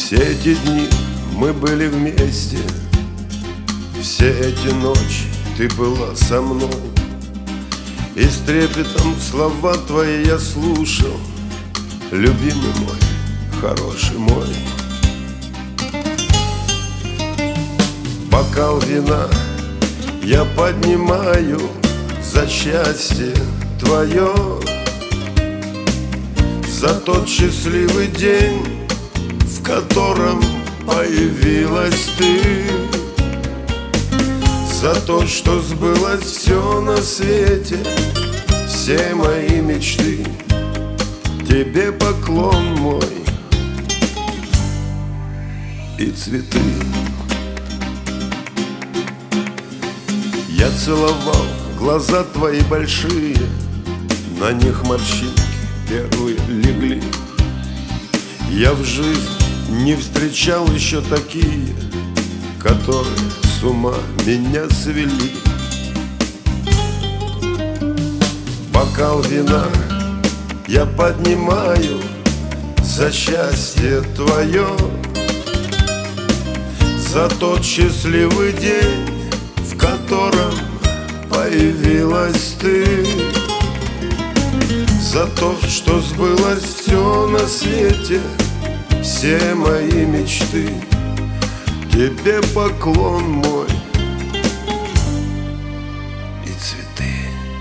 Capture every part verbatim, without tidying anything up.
Все эти дни мы были вместе, все эти ночи ты была со мной, и с трепетом слова твои я слушал, любимый мой, хороший мой. Бокал вина я поднимаю за счастье твое, за тот счастливый день, в котором появилась ты, за то, что сбылось все на свете, все мои мечты. Тебе поклон мой и цветы. Я целовал глаза твои большие, на них морщинки первые легли. Я в жизни не встречал еще такие, которые с ума меня свели. Бокал вина я поднимаю за счастье твое, за тот счастливый день, в котором появилась ты, за то, что сбылось все на свете, все мои мечты. Тебе поклон мой и цветы.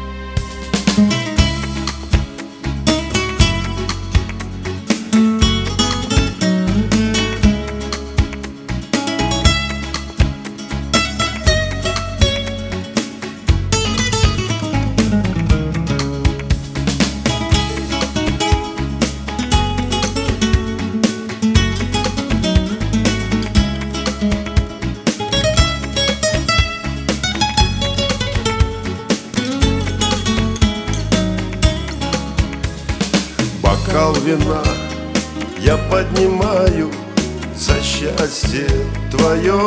Бокал вина я поднимаю за счастье твое,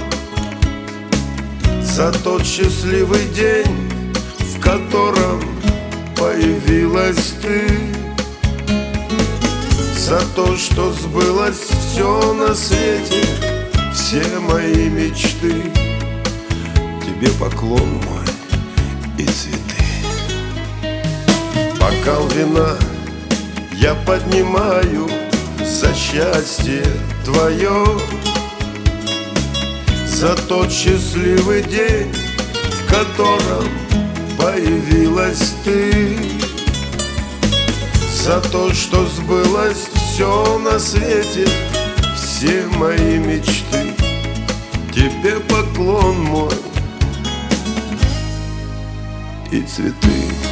за тот счастливый день, в котором появилась ты, за то, что сбылось все на свете, все мои мечты. Тебе поклон мой и цветы. Бокал вина я поднимаю за счастье твое, за тот счастливый день, в котором появилась ты, за то, что сбылось все на свете, все мои мечты. Тебе поклон мой и цветы.